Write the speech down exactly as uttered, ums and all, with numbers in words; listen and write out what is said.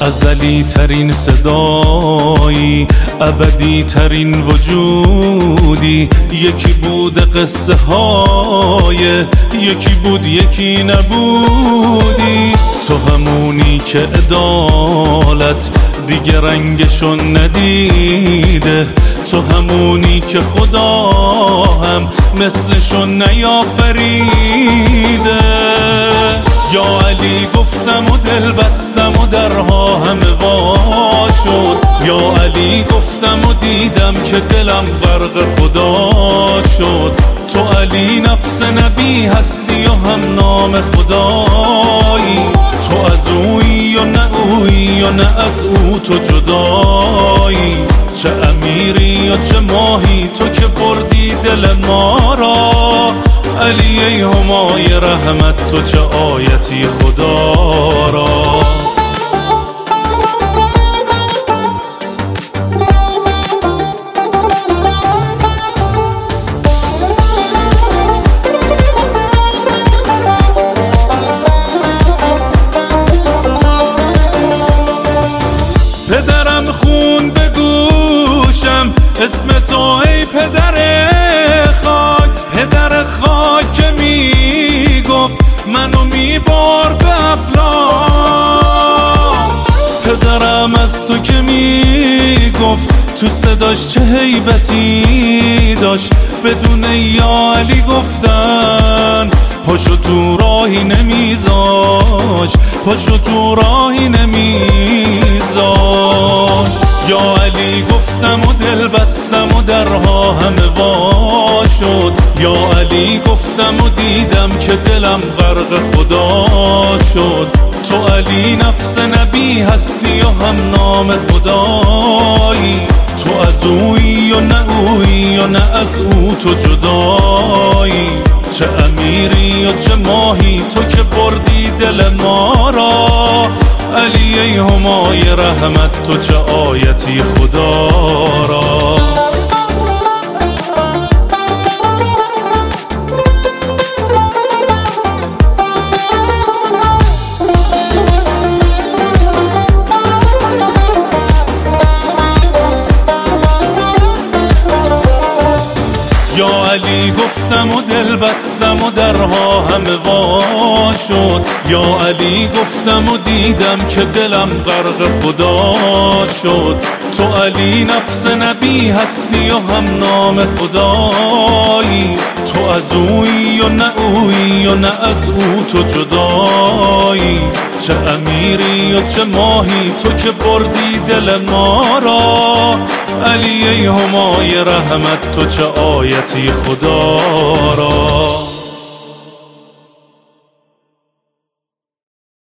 ازلی ترین صدایی، ابدی ترین وجودی. یکی بود قصه های، یکی بود یکی نبودی. تو همونی که عدالت دیگه رنگشون ندیده، تو همونی که خدا هم مثلشون نیافریده. یا علی گفتم و دل بستم و درها همه وا شد. یا علی گفتم و دیدم که دلم غرق خدا شد. تو علی نفس نبی هستی و هم نام خدایی. تو از اویی و نه اویی و نه از او تو جدایی. چه امیری و چه ماهی تو که بردی دل ما را. علی ای همای رحمت تو چه آیتی خدا را. پدرم خون به گوشم اسم تو ای پدر خاک. پدر خاک که می گفت منو می بار به افلاک. پدرم از تو که می گفت تو صداش چه هیبتی داشت. بدون یا علی گفتن پاشو تو راهی نمیذاش، پاشو تو راهی نمیذاش. یا علی گفتم و دل بستم و درها همه وا شد. یا علی گفتم و دیدم که دلم غرق خدا شد. تو علی نفس نبی هستی و هم نام خدایی. تو از اویی و نه اویی و نه از او تو جدایی. چه امیری و چه ماهی تو که بردی دل ما را. علی ای همای رحمت تو چه آیتی خدا را. یا علی گفتم و دل بستم و درها همه وا شد. یا علی گفتم و دیدم که دلم غرق خدا شد. تو علی نفس نبی هستی و هم نام خدایی. تو از اویی و نه اویی و نه از او تو جدایی. چه امیری و چه ماهی تو که بردی دل ما را. علی ای همای رحمت تو چه آیتی خدا را.